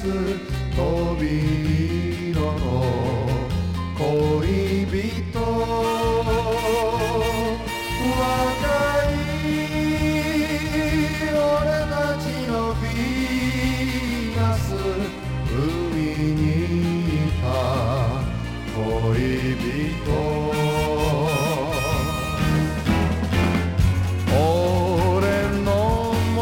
す飛び色の恋人、若い俺たちのヴィーナス、海にいた恋人。